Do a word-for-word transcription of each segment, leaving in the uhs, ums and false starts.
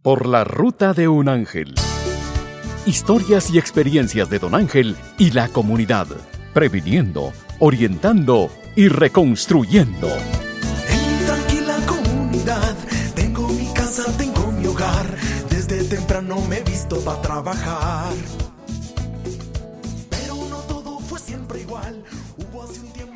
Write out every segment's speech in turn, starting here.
Por la ruta de un ángel. Historias y experiencias de Don Ángel y la comunidad, previniendo, orientando y reconstruyendo. En mi tranquila comunidad, tengo mi casa, tengo mi hogar. Desde temprano me he visto para trabajar. Pero no todo fue siempre igual. Hubo hace un tiempo.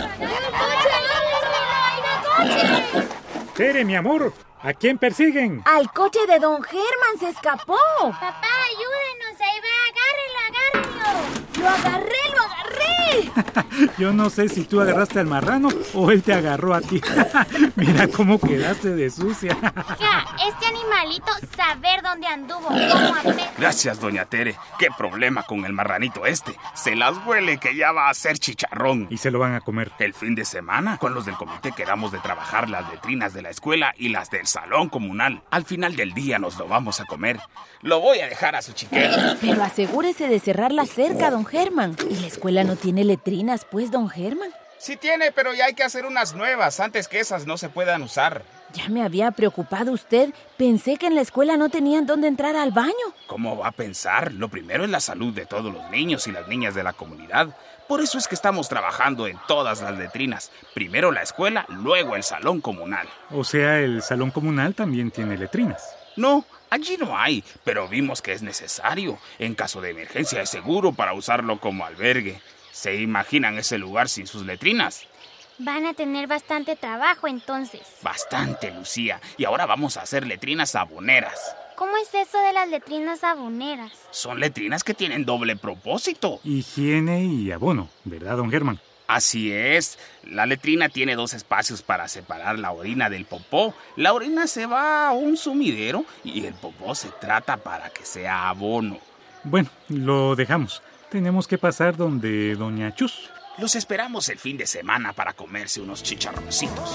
Tere, mi amor, ¿a quién persiguen? Al coche de don Germán, se escapó. Papá, ayúdenos, ahí va, agárrenlo, agárrenlo. Lo agarré, lo agarré. Yo no sé si tú agarraste al marrano o él te agarró a ti. Mira cómo quedaste de sucia. Ja, este animalito saber dónde anduvo, cómo apenas. Gracias, doña Tere. ¿Qué problema con el marranito este? Se las huele que ya va a ser chicharrón. Y se lo van a comer. El fin de semana, con los del comité quedamos de trabajar las letrinas de la escuela y las del salón comunal. Al final del día nos lo vamos a comer. Lo voy a dejar a su chiquero. Pero asegúrese de cerrar la cerca, don Germán. ¿Y la escuela no tiene letrinas, pues, don Germán? Sí tiene, pero ya hay que hacer unas nuevas antes que esas no se puedan usar. Ya me había preocupado usted. Pensé que en la escuela no tenían dónde entrar al baño. ¿Cómo va a pensar? Lo primero es la salud de todos los niños y las niñas de la comunidad. Por eso es que estamos trabajando en todas las letrinas. Primero la escuela, luego el salón comunal. O sea, el salón comunal también tiene letrinas. No, allí no hay, pero vimos que es necesario. En caso de emergencia es seguro para usarlo como albergue. ¿Se imaginan ese lugar sin sus letrinas? Van a tener bastante trabajo entonces. Bastante, Lucía. Y ahora vamos a hacer letrinas saboneras. ¿Cómo es eso de las letrinas saboneras? Son letrinas que tienen doble propósito. Higiene y abono, ¿verdad, don Germán? Así es. La letrina tiene dos espacios para separar la orina del popó. La orina se va a un sumidero y el popó se trata para que sea abono. Bueno, lo dejamos. Tenemos que pasar donde doña Chus. Los esperamos el fin de semana para comerse unos chicharroncitos.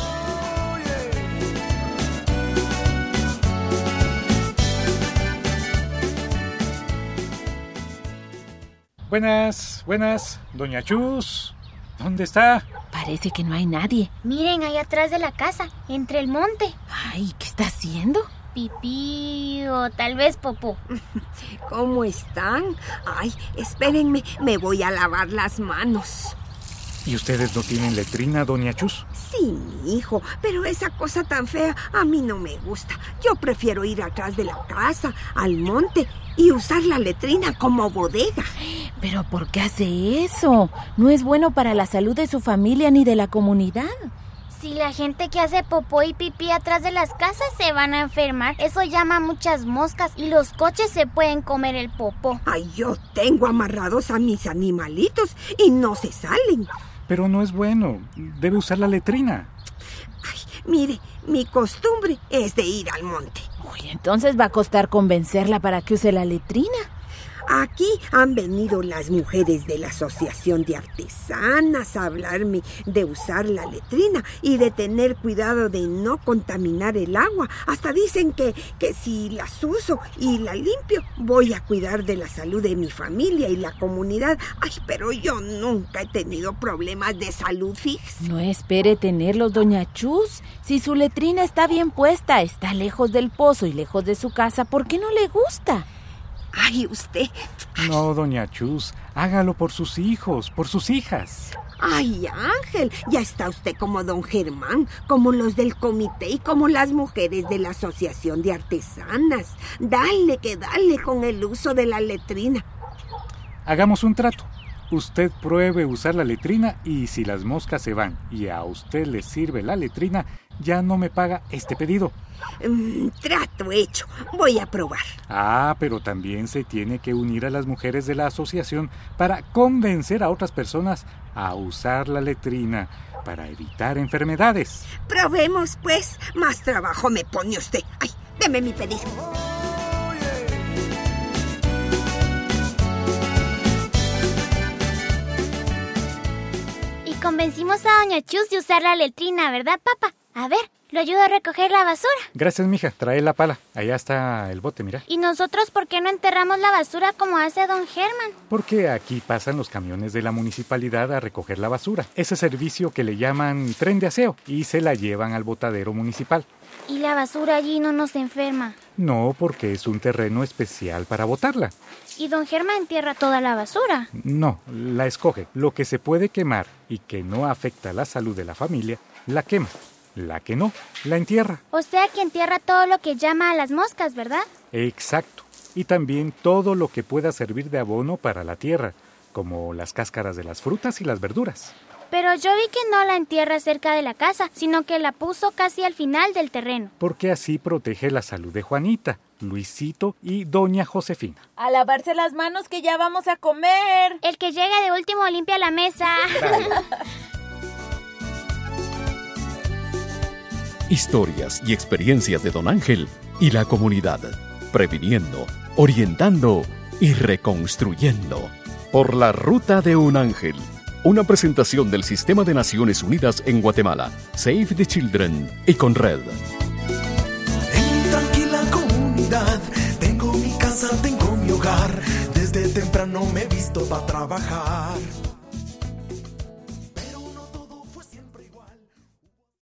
Buenas, buenas, doña Chus. ¿Dónde está? Parece que no hay nadie. Miren, ahí atrás de la casa, entre el monte. Ay, ¿qué está haciendo? Pipí o tal vez popó. ¿Cómo están? Ay, espérenme, me voy a lavar las manos. ¿Y ustedes no tienen letrina, doña Chus? Sí, mi hijo, pero esa cosa tan fea a mí no me gusta. Yo prefiero ir atrás de la casa, al monte, y usar la letrina como bodega. ¿Pero por qué hace eso? No es bueno para la salud de su familia ni de la comunidad. Si la gente que hace popó y pipí atrás de las casas se van a enfermar, eso llama a muchas moscas y los coches se pueden comer el popó. Ay, yo tengo amarrados a mis animalitos y no se salen. Pero no es bueno. Debe usar la letrina. Ay, mire, mi costumbre es de ir al monte. Uy, entonces va a costar convencerla para que use la letrina. Aquí han venido las mujeres de la Asociación de Artesanas a hablarme de usar la letrina y de tener cuidado de no contaminar el agua. Hasta dicen que, que si las uso y la limpio, voy a cuidar de la salud de mi familia y la comunidad. Ay, pero yo nunca he tenido problemas de salud, fíjese. No espere tenerlos, doña Chus. Si su letrina está bien puesta, está lejos del pozo y lejos de su casa, ¿por qué no le gusta? Ay, usted... No, doña Chus, hágalo por sus hijos, por sus hijas. Ay, Ángel, ya está usted como don Germán, como los del comité y como las mujeres de la Asociación de Artesanas. Dale que dale con el uso de la letrina. Hagamos un trato. Usted pruebe usar la letrina y si las moscas se van y a usted le sirve la letrina, ya no me paga este pedido. Mm, trato hecho. Voy a probar. Ah, pero también se tiene que unir a las mujeres de la asociación para convencer a otras personas a usar la letrina para evitar enfermedades. Probemos, pues. Más trabajo me pone usted. Ay, deme mi pedido. Y convencimos a doña Chus de usar la letrina, ¿verdad, papá? A ver, lo ayudo a recoger la basura. Gracias, mija. Trae la pala. Allá está el bote, mira. ¿Y nosotros por qué no enterramos la basura como hace don Germán? Porque aquí pasan los camiones de la municipalidad a recoger la basura. Ese servicio que le llaman tren de aseo y se la llevan al botadero municipal. ¿Y la basura allí no nos enferma? No, porque es un terreno especial para botarla. ¿Y don Germán entierra toda la basura? No, la escoge. Lo que se puede quemar y que no afecta la salud de la familia, la quema. La que no, la entierra. O sea que entierra todo lo que llama a las moscas, ¿verdad? Exacto. Y también todo lo que pueda servir de abono para la tierra, como las cáscaras de las frutas y las verduras. Pero yo vi que no la entierra cerca de la casa, sino que la puso casi al final del terreno. Porque así protege la salud de Juanita, Luisito y doña Josefina. A lavarse las manos que ya vamos a comer. El que llega de último limpia la mesa. Historias y experiencias de Don Ángel y la comunidad. Previniendo, orientando y reconstruyendo. Por la ruta de un ángel. Una presentación del Sistema de Naciones Unidas en Guatemala, Save the Children y Conred. En mi tranquila comunidad, tengo mi casa, tengo mi hogar. Desde temprano me he visto para trabajar.